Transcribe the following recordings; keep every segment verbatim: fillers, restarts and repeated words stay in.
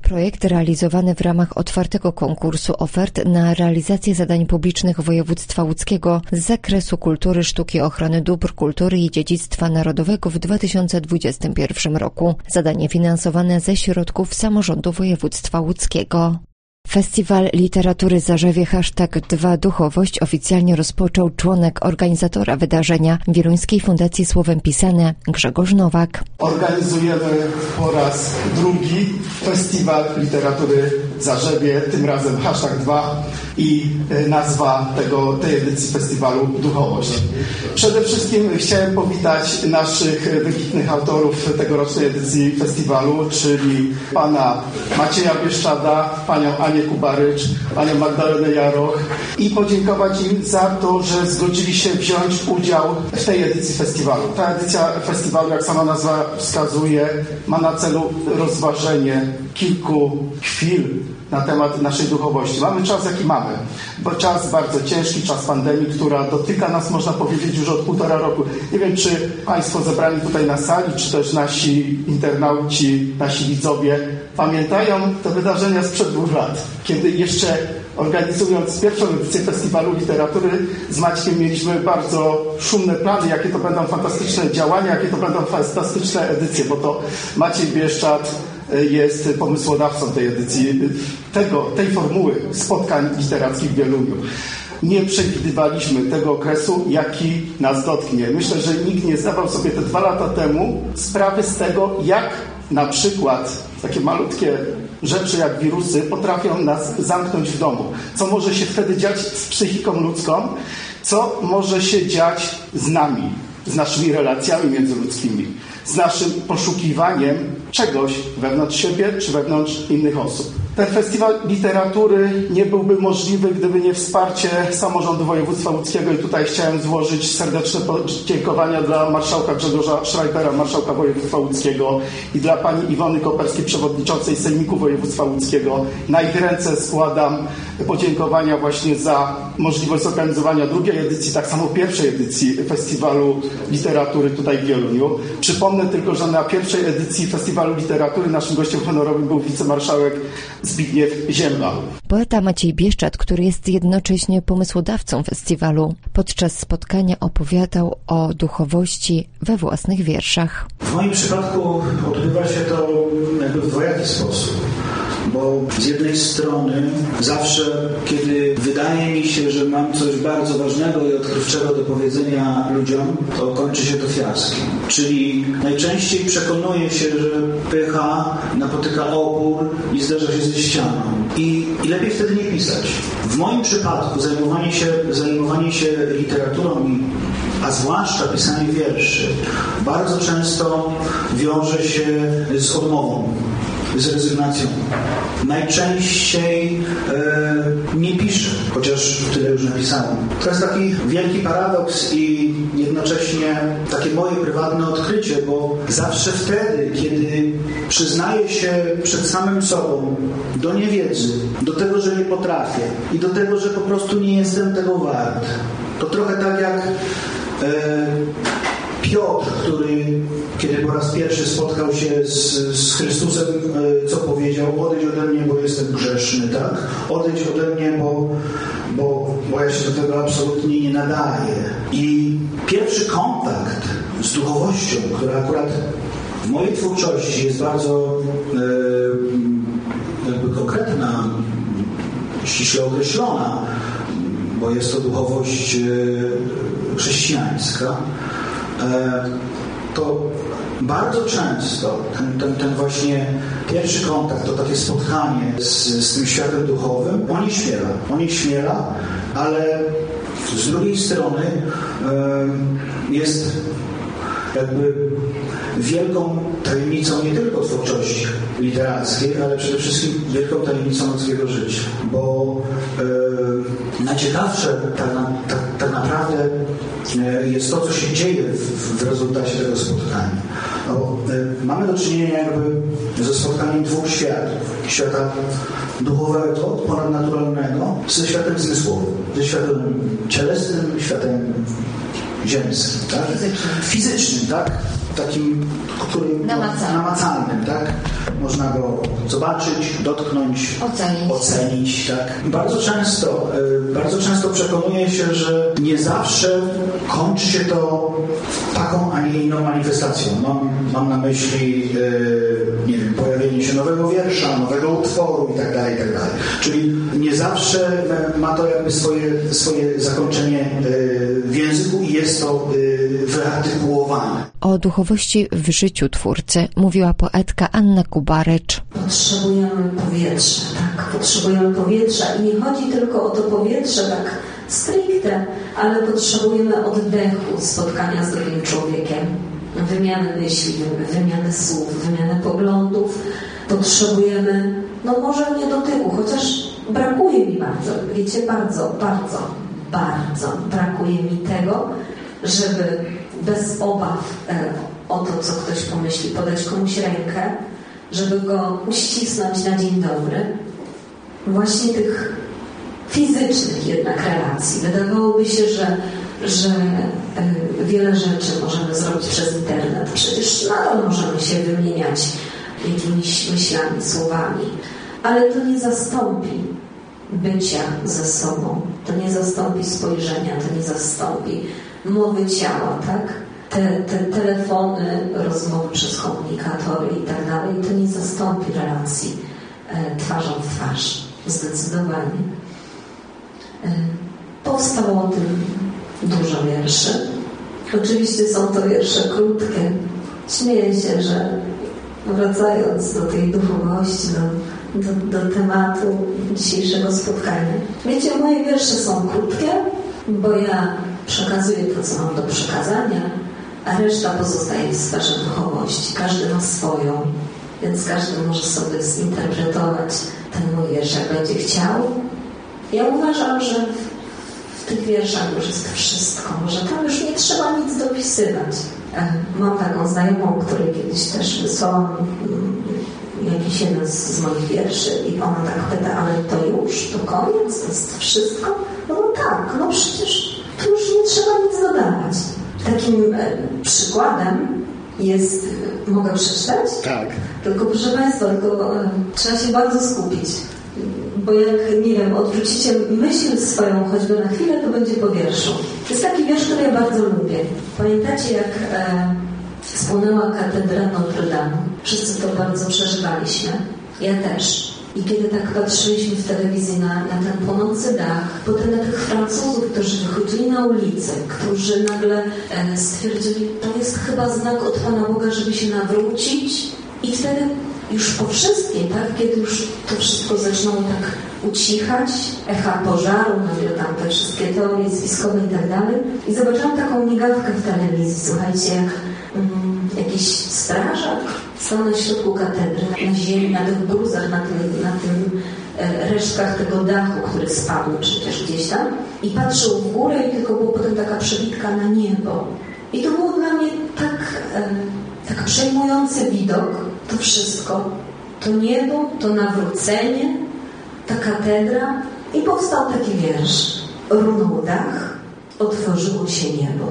projekt realizowany w ramach otwartego konkursu ofert na realizację zadań publicznych województwa łódzkiego z zakresu kultury, sztuki, ochrony dóbr kultury i dziedzictwa narodowego w dwa tysiące dwudziestym pierwszym roku. Zadanie finansowane ze środków samorządu województwa łódzkiego. Festiwal Literatury Zarzewie hashtag dwa Duchowość oficjalnie rozpoczął członek organizatora wydarzenia Wieluńskiej Fundacji Słowem Pisane Grzegorz Nowak. Organizujemy po raz drugi Festiwal Literatury Zarzewie, tym razem hashtag dwa i nazwa tego, tej edycji festiwalu Duchowość. Przede wszystkim chciałem powitać naszych wybitnych autorów tegorocznej edycji festiwalu, czyli pana Macieja Bieszczada, panią Anię Kubarycz, panią Magdalenę Jaroch i podziękować im za to, że zgodzili się wziąć udział w tej edycji festiwalu. Ta edycja festiwalu, jak sama nazwa wskazuje, ma na celu rozważenie kilku chwil na temat naszej duchowości. Mamy czas, jaki mamy, bo czas bardzo ciężki, czas pandemii, która dotyka nas, można powiedzieć, już od półtora roku. Nie wiem, czy państwo zebrani tutaj na sali, czy też nasi internauci, nasi widzowie pamiętają te wydarzenia sprzed dwóch lat, kiedy jeszcze organizując pierwszą edycję Festiwalu Literatury z Maćkiem mieliśmy bardzo szumne plany, jakie to będą fantastyczne działania, jakie to będą fantastyczne edycje, bo to Maciej Bieszczad jest pomysłodawcą tej edycji, tego, tej formuły spotkań literackich w Wieluniu. Nie przewidywaliśmy tego okresu, jaki nas dotknie. Myślę, że nikt nie zdawał sobie te dwa lata temu sprawy z tego, jak na przykład takie malutkie rzeczy jak wirusy potrafią nas zamknąć w domu. Co może się wtedy dziać z psychiką ludzką? Co może się dziać z nami, z naszymi relacjami międzyludzkimi, z naszym poszukiwaniem czegoś wewnątrz siebie czy wewnątrz innych osób. Ten festiwal literatury nie byłby możliwy, gdyby nie wsparcie samorządu województwa łódzkiego i tutaj chciałem złożyć serdeczne podziękowania dla marszałka Grzegorza Schreibera, marszałka województwa łódzkiego i dla pani Iwony Koperskiej, przewodniczącej Sejmiku Województwa Łódzkiego. Na ich ręce składam podziękowania właśnie za możliwość zorganizowania drugiej edycji, tak samo pierwszej edycji Festiwalu Literatury tutaj w Wieluniu. Przypomnę tylko, że na pierwszej edycji Festiwalu Literatury naszym gościem honorowym był wicemarszałek Zbigniew Ziemba. Poeta Maciej Bieszczad, który jest jednocześnie pomysłodawcą festiwalu, podczas spotkania opowiadał o duchowości we własnych wierszach. W moim przypadku odbywa się to jakby w dwojaki sposób. Bo z jednej strony zawsze, kiedy wydaje mi się, że mam coś bardzo ważnego i odkrywczego do powiedzenia ludziom, to kończy się to fiaskiem. Czyli najczęściej przekonuję się, że pycha napotyka opór i zderza się ze ścianą. I, i lepiej wtedy nie pisać. W moim przypadku zajmowanie się, zajmowanie się literaturą, a zwłaszcza pisanie wierszy, bardzo często wiąże się z odmową, z rezygnacją. Najczęściej e, nie piszę, chociaż tyle już napisałem. To jest taki wielki paradoks i jednocześnie takie moje prywatne odkrycie, bo zawsze wtedy, kiedy przyznaję się przed samym sobą do niewiedzy, do tego, że nie potrafię i do tego, że po prostu nie jestem tego wart, to trochę tak jak e, Piotr, który kiedy po raz pierwszy spotkał się z, z Chrystusem, co powiedział? Odejdź ode mnie, bo jestem grzeszny, tak? Odejdź ode mnie, bo, bo, bo ja się do tego absolutnie nie nadaję. I pierwszy kontakt z duchowością, która akurat w mojej twórczości jest bardzo e, jakby konkretna, ściśle określona, bo jest to duchowość e, chrześcijańska, to bardzo często ten, ten, ten właśnie pierwszy kontakt, to takie spotkanie z, z tym światem duchowym, onieśmiela, onieśmiela, ale z drugiej strony jest jakby wielką tajemnicą nie tylko twórczości literackiej, ale przede wszystkim wielką tajemnicą ludzkiego życia, bo e, najciekawsze tak, na, tak, tak naprawdę e, jest to, co się dzieje w, w rezultacie tego spotkania. No, e, mamy do czynienia jakby ze spotkaniem dwóch światów. Świata duchowego, ponadnaturalnego, ze światem zmysłowym, ze światem cielesnym, światem ziemskim, tak? Fizycznym. Fizycznym, tak? Takim, którym namacalnym. namacalnym, tak? Można go zobaczyć, dotknąć, ocenić. ocenić, tak? Bardzo często, bardzo często przekonuję się, że nie zawsze kończy się to taką, a nie inną manifestacją. Mam, mam na myśli, nie wiem, pojawienie się nowego wiersza, nowego utworu i tak dalej, i tak dalej. Czyli nie zawsze ma to jakby swoje, swoje zakończenie w języku i jest to wyartykułowane. O duchowości w życiu twórcy mówiła poetka Anna Kubarycz. Potrzebujemy powietrza, tak? Potrzebujemy powietrza i nie chodzi tylko o to powietrze tak stricte, ale potrzebujemy oddechu, spotkania z drugim człowiekiem, wymiany myśli, wymiany słów, wymiany poglądów. Potrzebujemy, no może nie dotyku, chociaż brakuje mi bardzo, wiecie, bardzo, bardzo, bardzo brakuje mi tego, żeby bez obaw e, o to, co ktoś pomyśli, podać komuś rękę, żeby go uścisnąć na dzień dobry. Właśnie tych fizycznych jednak relacji. Wydawałoby się, że, że e, wiele rzeczy możemy zrobić przez internet. Przecież nadal możemy się wymieniać jakimiś myślami, słowami. Ale to nie zastąpi bycia ze sobą. To nie zastąpi spojrzenia, to nie zastąpi mowy ciała, tak? Te, te telefony, rozmowy przez komunikatory i tak dalej, to nie zastąpi relacji e, twarzą w twarz. Zdecydowanie. E, powstało o tym dużo wierszy. Oczywiście są to wiersze krótkie. Śmieję się, że wracając do tej duchowości, do, do, do tematu dzisiejszego spotkania. Wiecie, moje wiersze są krótkie, bo ja przekazuję to, co mam do przekazania, a reszta pozostaje w sferze duchowości. Każdy ma swoją, więc każdy może sobie zinterpretować ten mój wiersz, jak będzie chciał. Ja uważam, że w, w tych wierszach już jest wszystko, że tam już nie trzeba nic dopisywać. Mam taką znajomą, której kiedyś też wysłałam jakiś jeden z, z moich wierszy i ona tak pyta, ale to już, to koniec, to jest wszystko? No, no tak, no przecież tu już nie trzeba nic dodawać. Takim e, przykładem jest, mogę przeczytać? Tak. Tylko proszę Państwa, tylko e, trzeba się bardzo skupić, bo jak, nie wiem, odwrócicie myśl swoją choćby na chwilę, to będzie po wierszu. To jest taki wiersz, który ja bardzo lubię. Pamiętacie, jak e, spłonęła katedra Notre Dame? Wszyscy to bardzo przeżywaliśmy. Ja też. I kiedy tak patrzyliśmy w telewizji na, na ten płonący dach, potem na tych Francuzów, którzy wychodzili na ulicę, którzy nagle e, stwierdzili, to jest chyba znak od Pana Boga, żeby się nawrócić. I wtedy już po wszystkim, tak, kiedy już to wszystko zaczęło tak ucichać, echa pożaru, nagle tam te wszystkie teorie spiskowe i tak dalej. I zobaczyłam taką migawkę w telewizji, słuchajcie, jak mm, jakiś strażak stał na środku katedry, na ziemi, na tych gruzach, na tym, na tym e, resztkach tego dachu, który spadł przecież gdzieś tam i patrzył w górę i tylko było potem taka przebitka na niebo. I to było dla mnie tak, e, tak przejmujący widok, to wszystko, to niebo, to nawrócenie, ta katedra i powstał taki wiersz. Runął dach, otworzyło się niebo.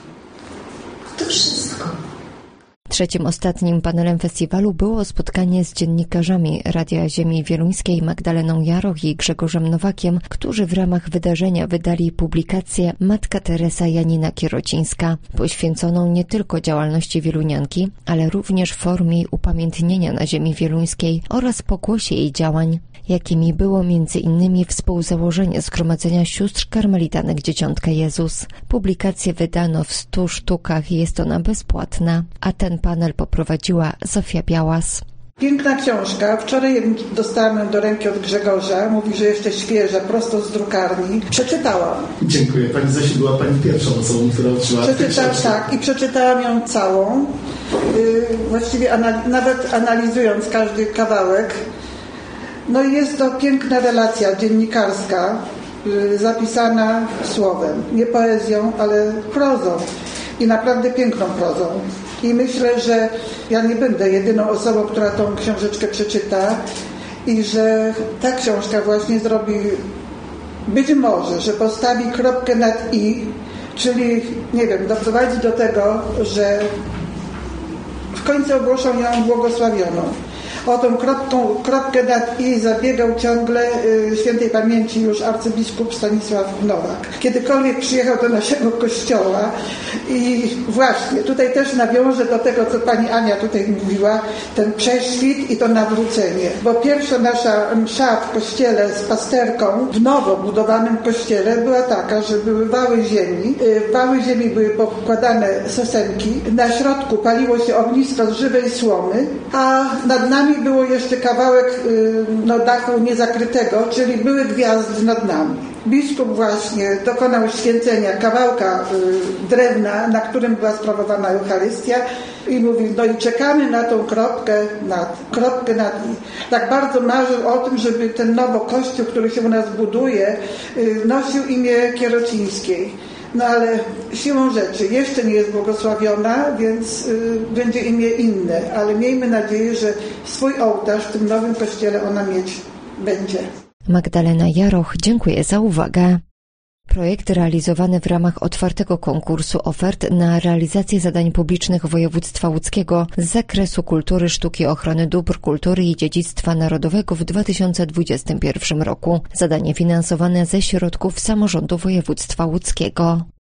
To wszystko. Trzecim, ostatnim panelem festiwalu było spotkanie z dziennikarzami Radia Ziemi Wieluńskiej Magdaleną Jaroch i Grzegorzem Nowakiem, którzy w ramach wydarzenia wydali publikację Matka Teresa Janina Kierocińska, poświęconą nie tylko działalności wielunianki, ale również formie upamiętnienia na ziemi wieluńskiej oraz pokłosie jej działań, jakimi było między innymi współzałożenie Zgromadzenia Sióstr Karmelitanek Dzieciątka Jezus. Publikację wydano w stu sztukach i jest ona bezpłatna, a ten panel poprowadziła Zofia Białas. Piękna książka. Wczoraj dostałam ją do ręki od Grzegorza. Mówi, że jeszcze świeża, prosto z drukarni. Przeczytałam. Dziękuję. Pani Zosiu była Pani pierwszą osobą, która otrzymała tę książkę. Tak, i przeczytałam ją całą. Yy, właściwie anal- nawet analizując każdy kawałek. No i jest to piękna relacja dziennikarska, yy, zapisana słowem. Nie poezją, ale prozą. I naprawdę piękną prozą. I myślę, że ja nie będę jedyną osobą, która tą książeczkę przeczyta i że ta książka właśnie zrobi, być może, że postawi kropkę nad i Czyli, nie wiem, doprowadzić do tego, że w końcu ogłoszą ją błogosławioną. O tą kropką, kropkę nad i zabiegał ciągle y, świętej pamięci już arcybiskup Stanisław Nowak. Kiedykolwiek przyjechał do naszego kościoła i właśnie tutaj też nawiążę do tego, co pani Ania tutaj mówiła, ten prześwit i to nawrócenie. Bo pierwsza nasza msza w kościele z pasterką w nowo budowanym kościele była taka, że były wały ziemi. W wały ziemi były pokładane sosenki. Na środku paliło się ognisko z żywej słomy, a nad nami było jeszcze kawałek no, dachu niezakrytego, czyli były gwiazdy nad nami. Biskup właśnie dokonał święcenia kawałka y, drewna, na którym była sprawowana Eucharystia i mówił, no i czekamy na tą kropkę nad, kropkę nad. Tak bardzo marzył o tym, żeby ten nowo kościół, który się u nas buduje, y, nosił imię Kierocińskiej. No ale siłą rzeczy jeszcze nie jest błogosławiona, więc y, będzie imię inne, ale miejmy nadzieję, że swój ołtarz w tym nowym kościele ona mieć będzie. Magdalena Jaroch, dziękuję za uwagę. Projekt realizowany w ramach otwartego konkursu ofert na realizację zadań publicznych województwa łódzkiego z zakresu kultury, sztuki, ochrony dóbr kultury i dziedzictwa narodowego w dwa tysiące dwudziestym pierwszym roku. Zadanie finansowane ze środków samorządu województwa łódzkiego.